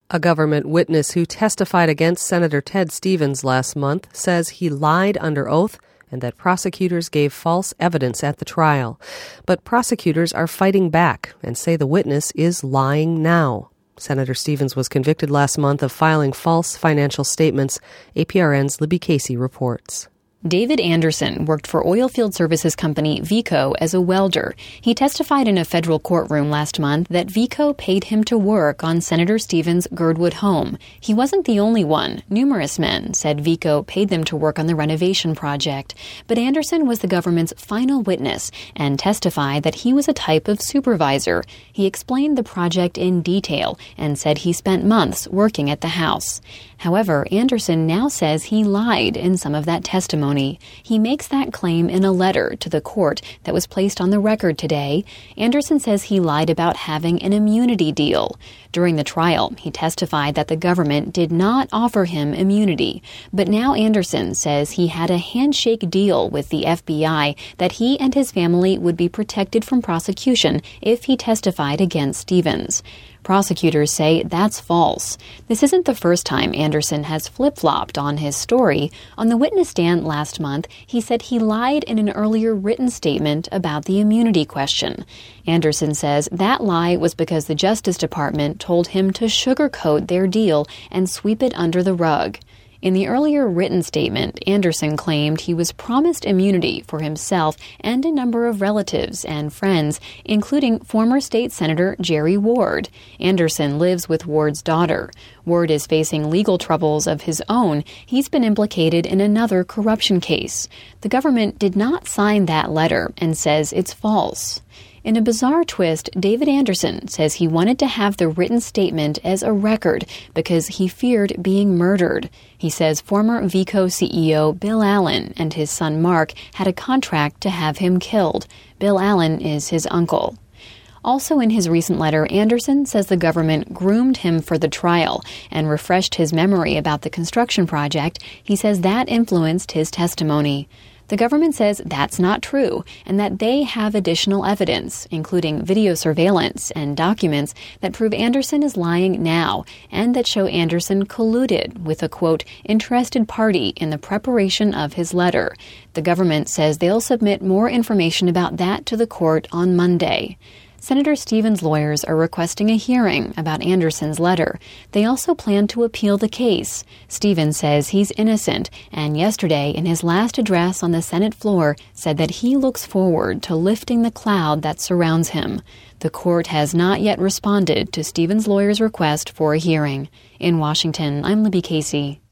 A government witness who testified against Senator Ted Stevens last month says he lied under oath and that prosecutors gave false evidence at the trial. But prosecutors are fighting back and say the witness is lying now. Senator Stevens was convicted last month of filing false financial statements. APRN's Libby Casey reports. David Anderson worked for oilfield services company Veeco as a welder. He testified in a federal courtroom last month that Veeco paid him to work on Senator Stevens' Girdwood home. He wasn't the only one. Numerous men said Veeco paid them to work on the renovation project. But Anderson was the government's final witness and testified that he was a type of supervisor. He explained the project in detail and said he spent months working at the house. However, Anderson now says he lied in some of that testimony. He makes that claim in a letter to the court that was placed on the record today. Anderson says he lied about having an immunity deal. During the trial, he testified that the government did not offer him immunity. But now Anderson says he had a handshake deal with the FBI that he and his family would be protected from prosecution if he testified against Stevens. Prosecutors say that's false. This isn't the first time Anderson has flip-flopped on his story. On the witness stand last month, he said he lied in an earlier written statement about the immunity question. Anderson says that lie was because the Justice Department told him to sugarcoat their deal and sweep it under the rug. In the earlier written statement, Anderson claimed he was promised immunity for himself and a number of relatives and friends, including former state Senator Jerry Ward. Anderson lives with Ward's daughter. Ward is facing legal troubles of his own. He's been implicated in another corruption case. The government did not sign that letter and says it's false. In a bizarre twist, David Anderson says he wanted to have the written statement as a record because he feared being murdered. He says former Veeco CEO Bill Allen and his son Mark had a contract to have him killed. Bill Allen is his uncle. Also in his recent letter, Anderson says the government groomed him for the trial and refreshed his memory about the construction project. He says that influenced his testimony. The government says that's not true and that they have additional evidence, including video surveillance and documents that prove Anderson is lying now and that show Anderson colluded with a, quote, interested party in the preparation of his letter. The government says they'll submit more information about that to the court on Monday. Senator Stevens' lawyers are requesting a hearing about Anderson's letter. They also plan to appeal the case. Stevens says he's innocent, and yesterday, in his last address on the Senate floor, said that he looks forward to lifting the cloud that surrounds him. The court has not yet responded to Stevens' lawyers' request for a hearing. In Washington, I'm Libby Casey.